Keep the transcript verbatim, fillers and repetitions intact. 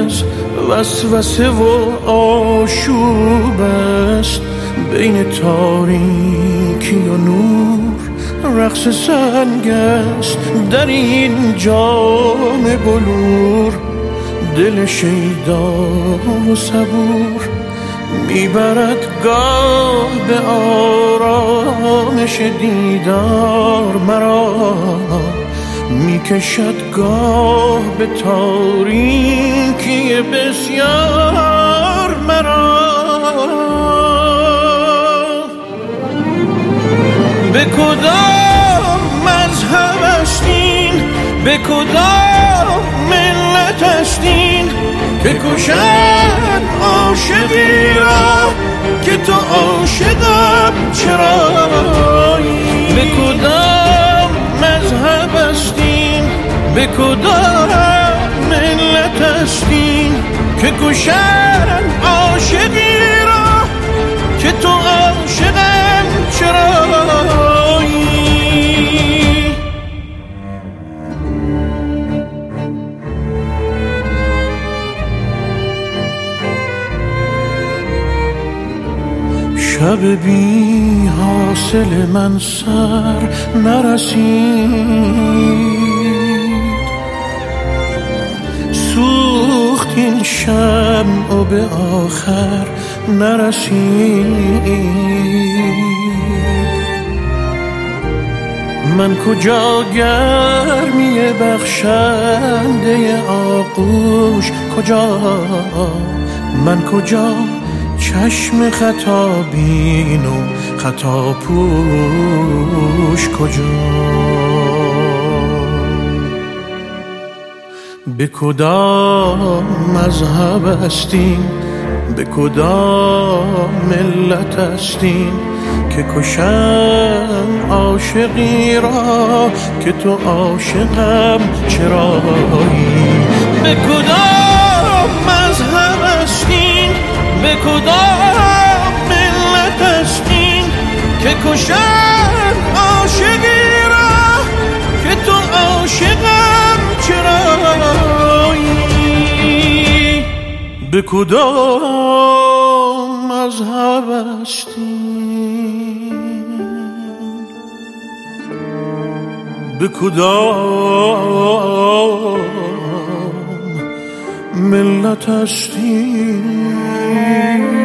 از وسوسه و آشوب است، بین تاریکی و نور رقص سنگ است. در این جام بلور دل شیدا و صبور میبرد گاه به آرامش دیدار مرا، میکشد گاه به تاریکی بسیار مرا. به کدام مذهب هستین، به کدام ملت هستین که کشن عاشقی را که تو عاشقم چرایی؟ به کدام مذهب هستین، به کدام ملت هستین که کشن عاشقی را که تو عاشقم چرایی؟ شب بی حاصل من سر نرسید، سوخت این شمع و به آخر نرسید. من کجا گرمی بخشنده آغوش، کجا من کجا چشم خطا بین و خطا پوش کجا؟ به کدام مذهب هستین، به کدام ملت هستین که کشم عاشقی را که تو عاشقم چرایی؟ به کدام مذهب هستین، به کدام ملت هستین که کشن عاشقی را که تو عاشقم چرایی؟ به کدام مذهب هستین، به کدام ملت هستین